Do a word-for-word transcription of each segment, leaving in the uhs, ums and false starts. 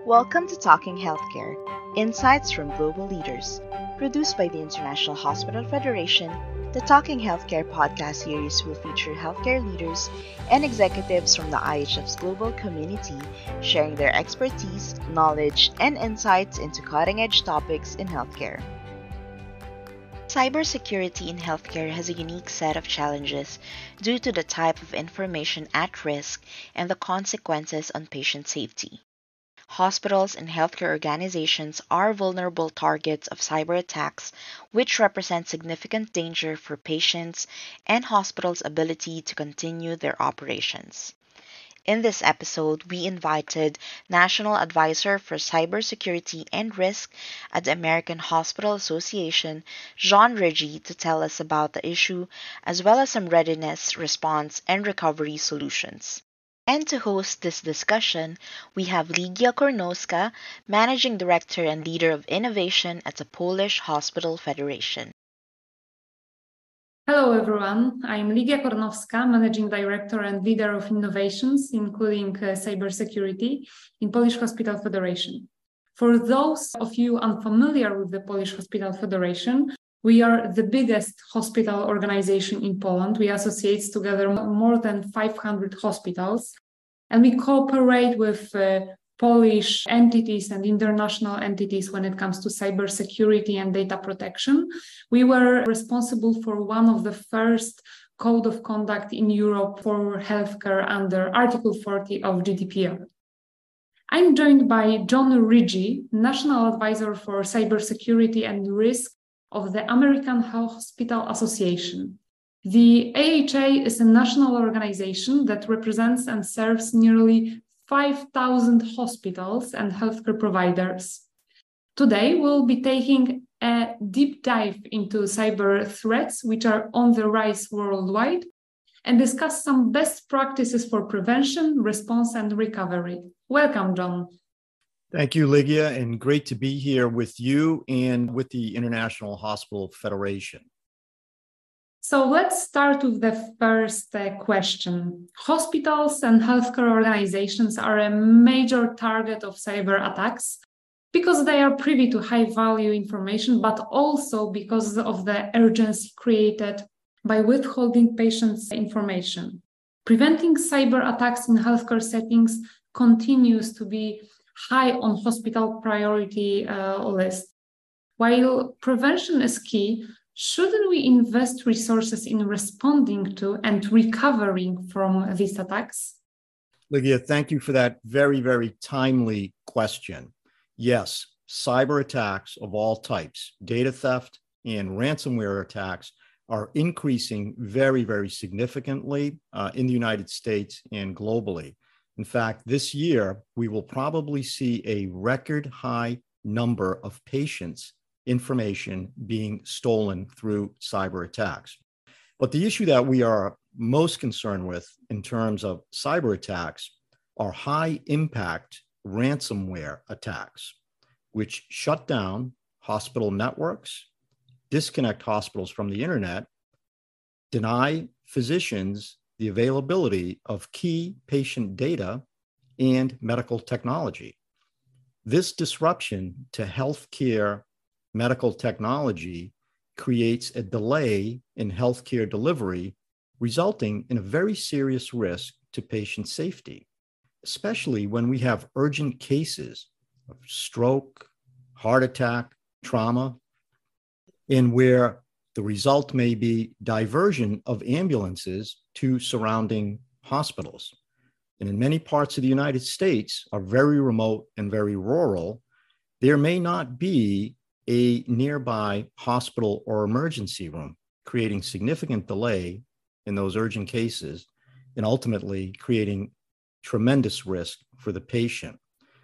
Welcome to Talking Healthcare, Insights from Global Leaders. Produced by the International Hospital Federation, the Talking Healthcare podcast series will feature healthcare leaders and executives from the I H F's global community sharing their expertise, knowledge, and insights into cutting-edge topics in healthcare. Cybersecurity in healthcare has a unique set of challenges due to the type of information at risk and the consequences on patient safety. Hospitals and healthcare organizations are vulnerable targets of cyber attacks, which represent significant danger for patients and hospitals' ability to continue their operations. In this episode, we invited National Advisor for Cybersecurity and Risk at the American Hospital Association, Jean Riggi, to tell us about the issue, as well as some readiness, response, and recovery solutions. And to host this discussion, we have Ligia Kornowska, Managing Director and Leader of Innovation at the Polish Hospital Federation. Hello, everyone. I'm Ligia Kornowska, Managing Director and Leader of Innovations, including uh, cybersecurity in Polish Hospital Federation. For those of you unfamiliar with the Polish Hospital Federation, we are the biggest hospital organization in Poland. We associate together more than five hundred hospitals, and we cooperate with uh, Polish entities and international entities when it comes to cybersecurity and data protection. We were responsible for one of the first code of conduct in Europe for healthcare under Article forty of G D P R. I'm joined by John Riggi, National Advisor for Cybersecurity and Risk of the American Hospital Association. The A H A is a national organization that represents and serves nearly five thousand hospitals and healthcare providers. Today, we'll be taking a deep dive into cyber threats, which are on the rise worldwide, and discuss some best practices for prevention, response, and recovery. Welcome, John. Thank you, Ligia, and great to be here with you and with the International Hospital Federation. So let's start with the first uh, question. Hospitals and healthcare organizations are a major target of cyber attacks because they are privy to high-value information, but also because of the urgency created by withholding patients' information. Preventing cyber attacks in healthcare settings continues to be high on hospital priority uh, list. While prevention is key, shouldn't we invest resources in responding to and recovering from these attacks? Ligia, thank you for that very, very timely question. Yes, cyber attacks of all types, data theft and ransomware attacks are increasing very, very significantly uh, in the United States and globally. In fact, this year, we will probably see a record high number of patients' information being stolen through cyber attacks. But the issue that we are most concerned with in terms of cyber attacks are high impact ransomware attacks, which shut down hospital networks, disconnect hospitals from the internet, deny physicians the availability of key patient data and medical technology. This disruption to healthcare medical technology creates a delay in healthcare delivery, resulting in a very serious risk to patient safety, especially when we have urgent cases of stroke, heart attack, trauma, and where the result may be diversion of ambulances to surrounding hospitals. And in many parts of the United States are very remote and very rural, there may not be a nearby hospital or emergency room, creating significant delay in those urgent cases and ultimately creating tremendous risk for the patient.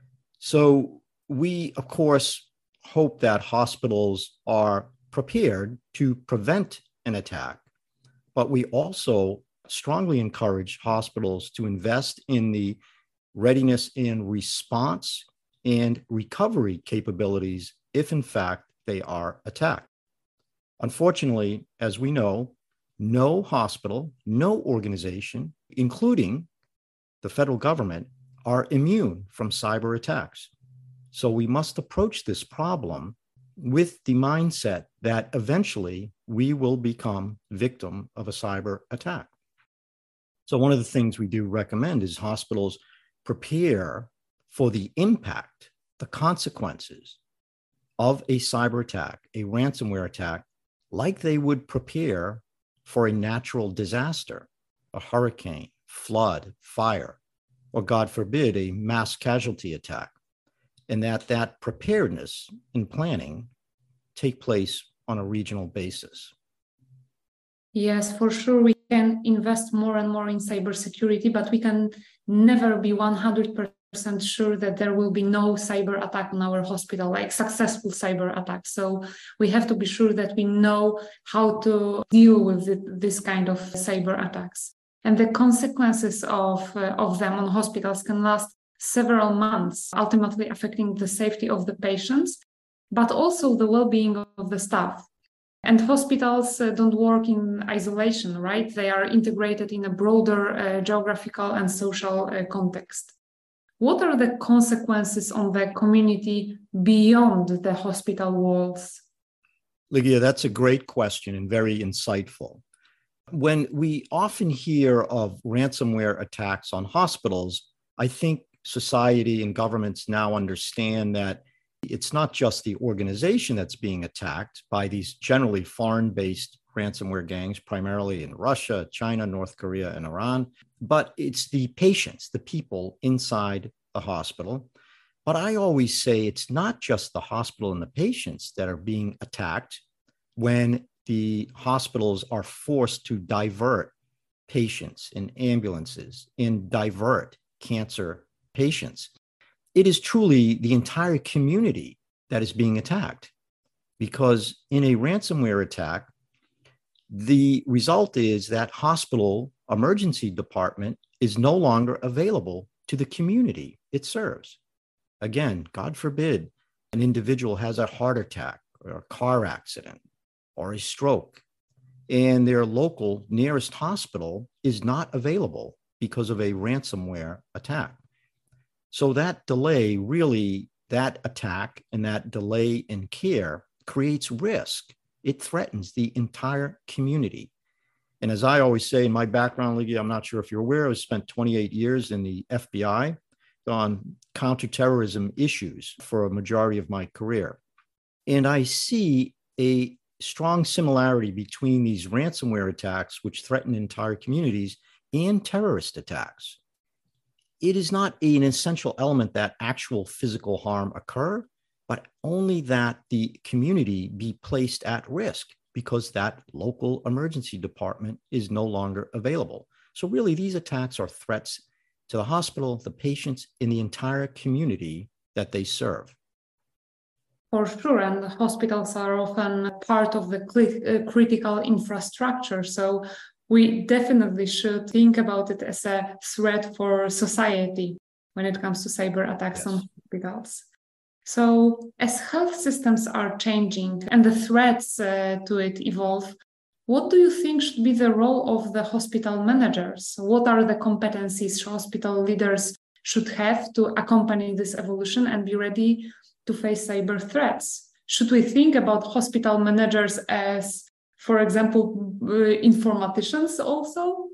So we, of course, hope that hospitals are prepared to prevent an attack, but we also strongly encourage hospitals to invest in the readiness and response and recovery capabilities if in fact they are attacked. Unfortunately, as we know, no hospital, no organization, including the federal government, are immune from cyber attacks. So we must approach this problem with the mindset that eventually we will become victim of a cyber attack. So one of the things we do recommend is hospitals prepare for the impact, the consequences of a cyber attack, a ransomware attack, like they would prepare for a natural disaster, a hurricane, flood, fire, or God forbid, a mass casualty attack. And that that preparedness and planning take place on a regional basis. Yes, for sure, we can invest more and more in cybersecurity, but we can never be one hundred percent sure that there will be no cyber attack on our hospital, like successful cyber attack. So we have to be sure that we know how to deal with it, this kind of cyber attacks. And the consequences of, uh, of them on hospitals can last several months, ultimately affecting the safety of the patients, but also the well-being of the staff. And hospitals uh, don't work in isolation, right? They are integrated in a broader uh, geographical and social uh, context. What are the consequences on the community beyond the hospital walls? Ligia, that's a great question and very insightful. When we often hear of ransomware attacks on hospitals, I think society and governments now understand that it's not just the organization that's being attacked by these generally foreign-based ransomware gangs, primarily in Russia, China, North Korea, and Iran, but it's the patients, the people inside the hospital. But I always say it's not just the hospital and the patients that are being attacked when the hospitals are forced to divert patients in ambulances and divert cancer patients. It is truly the entire community that is being attacked, because in a ransomware attack, the result is that hospital emergency department is no longer available to the community it serves. Again, God forbid, an individual has a heart attack or a car accident or a stroke, and their local nearest hospital is not available because of a ransomware attack. So that delay, really, that attack and that delay in care creates risk. It threatens the entire community. And as I always say in my background, Ligia, I'm not sure if you're aware, I spent twenty-eight years in the F B I on counterterrorism issues for a majority of my career. And I see a strong similarity between these ransomware attacks, which threaten entire communities, and terrorist attacks. It is not an essential element that actual physical harm occur, but only that the community be placed at risk because that local emergency department is no longer available. So really, these attacks are threats to the hospital, the patients, and the entire community that they serve. For sure, and the hospitals are often part of the cl- uh, critical infrastructure. So we definitely should think about it as a threat for society when it comes to cyber attacks yes. on hospitals. So as health systems are changing and the threats uh, to it evolve, what do you think should be the role of the hospital managers? What are the competencies hospital leaders should have to accompany this evolution and be ready to face cyber threats? Should we think about hospital managers as, for example, uh, informaticians also?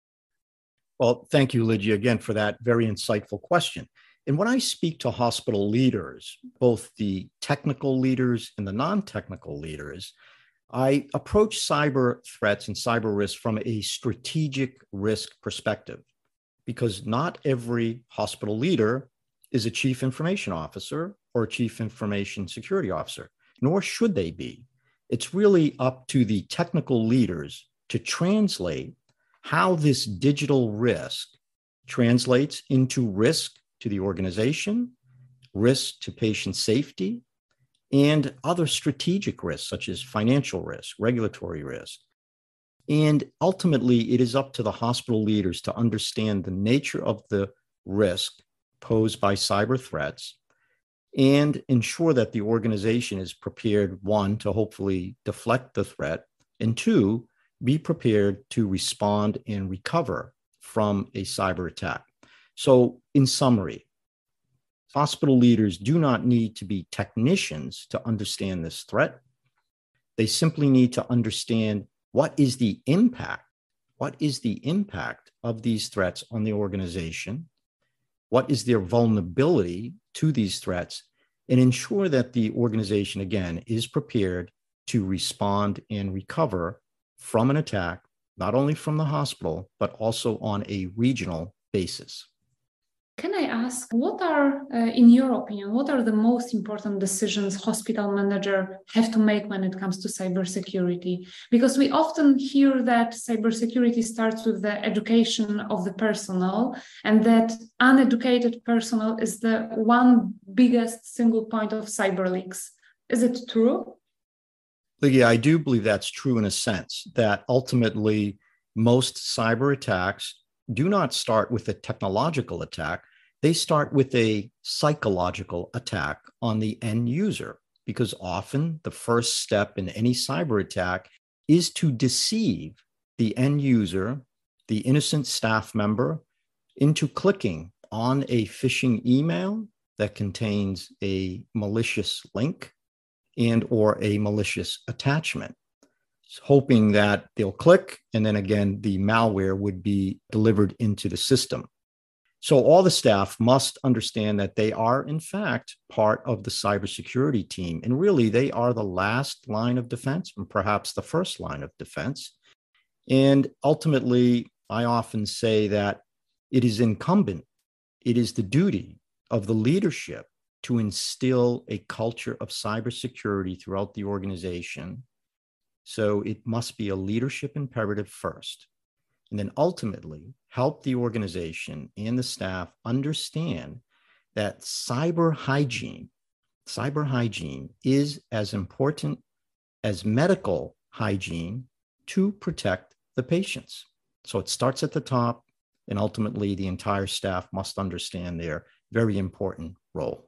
Well, thank you, Ligia, again, for that very insightful question. And when I speak to hospital leaders, both the technical leaders and the non-technical leaders, I approach cyber threats and cyber risk from a strategic risk perspective, because not every hospital leader is a chief information officer or a chief information security officer, nor should they be. It's really up to the technical leaders to translate how this digital risk translates into risk to the organization, risk to patient safety, and other strategic risks such as financial risk, regulatory risk. And ultimately, it is up to the hospital leaders to understand the nature of the risk posed by cyber threats and ensure that the organization is prepared, one, to hopefully deflect the threat, and two, be prepared to respond and recover from a cyber attack. So in summary, Hospital leaders do not need to be technicians to understand this threat. They simply need to understand what is the impact, what is the impact of these threats on the organization, what is their vulnerability to these threats, and ensure that the organization, again, is prepared to respond and recover from an attack, not only from the hospital, but also on a regional basis. Can I ask, what are, uh, in your opinion, what are the most important decisions hospital managers have to make when it comes to cybersecurity? Because we often hear that cybersecurity starts with the education of the personnel, and that uneducated personnel is the one biggest single point of cyber leaks. Is it true? Lygia, I do believe that's true in a sense, that ultimately most cyber attacks do not start with a technological attack. They start with a psychological attack on the end user, because often the first step in any cyber attack is to deceive the end user, the innocent staff member, into clicking on a phishing email that contains a malicious link and or a malicious attachment, hoping that they'll click, and then again, the malware would be delivered into the system. So all the staff must understand that they are, in fact, part of the cybersecurity team. And really, they are the last line of defense, and perhaps the first line of defense. And ultimately, I often say that it is incumbent, it is the duty of the leadership to instill a culture of cybersecurity throughout the organization. So it must be a leadership imperative first, and then ultimately help the organization and the staff understand that cyber hygiene, cyber hygiene is as important as medical hygiene to protect the patients. So it starts at the top, and ultimately the entire staff must understand their very important role.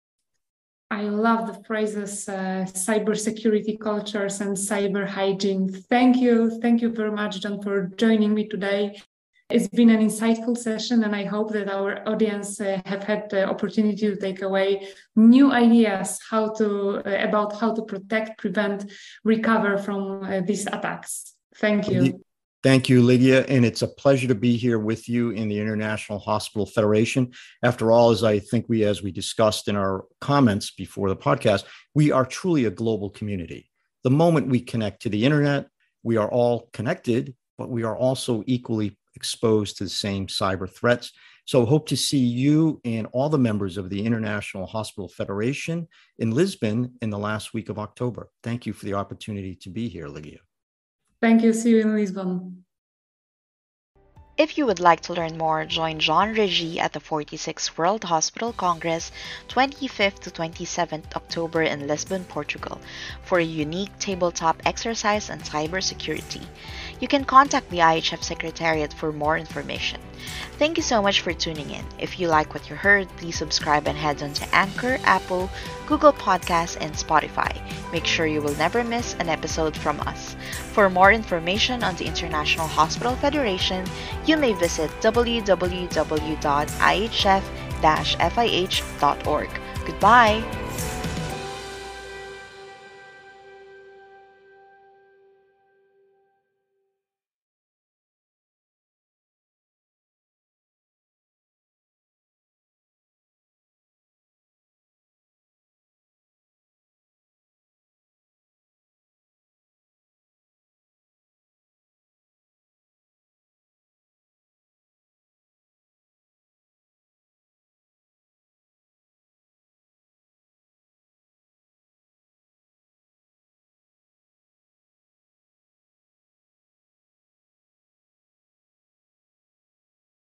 I love the phrases uh, cybersecurity cultures and cyber hygiene. Thank you. Thank you very much, John, for joining me today. It's been an insightful session, and I hope that our audience uh, have had the opportunity to take away new ideas how to uh, about how to protect, prevent, recover from uh, these attacks. Thank you. Thank you, Lygia, and it's a pleasure to be here with you in the International Hospital Federation. After all, as I think we, as we discussed in our comments before the podcast, we are truly a global community. The moment we connect to the internet, we are all connected, but we are also equally exposed to the same cyber threats. So hope to see you and all the members of the International Hospital Federation in Lisbon in the last week of October. Thank you for the opportunity to be here, Lygia. Thank you. See you in Lisbon. If you would like to learn more, join John Reggie at the forty-sixth World Hospital Congress, twenty-fifth to twenty-seventh October in Lisbon, Portugal, for a unique tabletop exercise on cybersecurity. You can contact the I H F Secretariat for more information. Thank you so much for tuning in. If you like what you heard, please subscribe and head on to Anchor, Apple, Google Podcasts, and Spotify. Make sure you will never miss an episode from us. For more information on the International Hospital Federation, you may visit w w w dot i h f dash f i h dot org. Goodbye!